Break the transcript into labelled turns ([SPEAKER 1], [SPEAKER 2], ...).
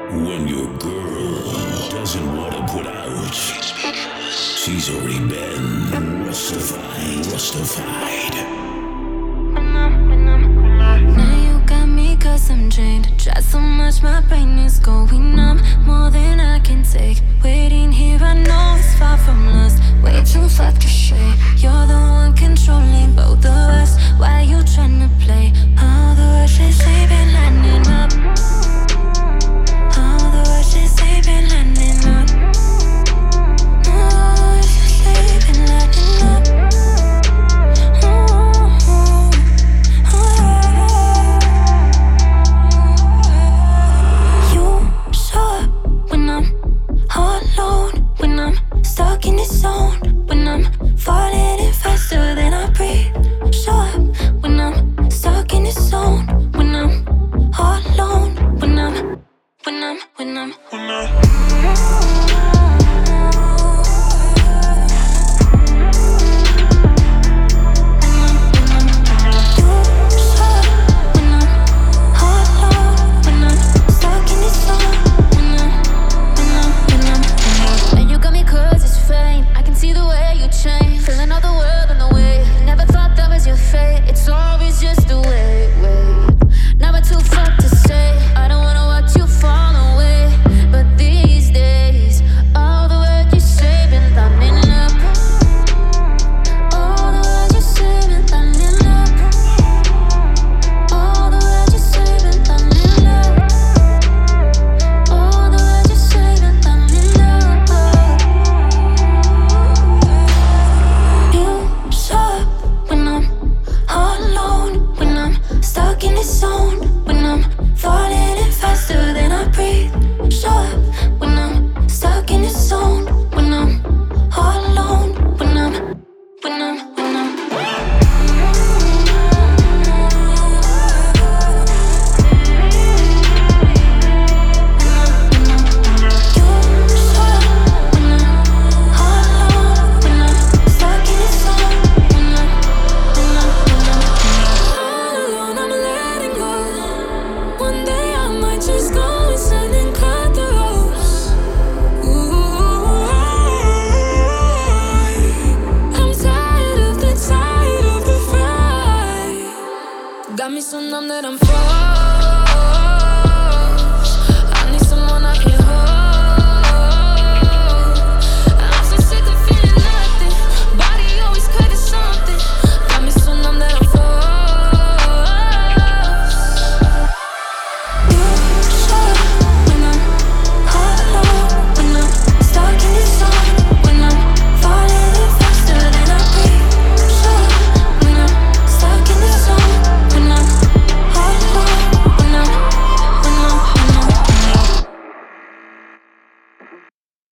[SPEAKER 1] When your girl doesn't want to put out, she's already been Rustified.
[SPEAKER 2] Now you got me cause I'm drained. Try so much, my brain is going numb. More than I can take. Waiting here, I know it's far from lust. Way too fucked to shade. You're the one controlling both of us. Why you tryna play? All the words they say been lining up. All the words they say been lining up. All the words they say been lining up. Stuck in this zone when I'm falling in faster than I breathe. Show up when I'm stuck in this zone when I'm all alone. When I'm see the way you change, feeling all the world on the way. Never thought that was your fate. It's always just the way. Never too fucked to say. I don't wanna watch you fall away. But these days, all the words you say been lining up. All the words you say been lining up. All the words you say been lining up. All the words you say been lining up. Stuck in this zone when I'm falling in faster than I breathe. Show up when I'm stuck in this zone when I'm all alone. When I'm got me so numb that I'm falling.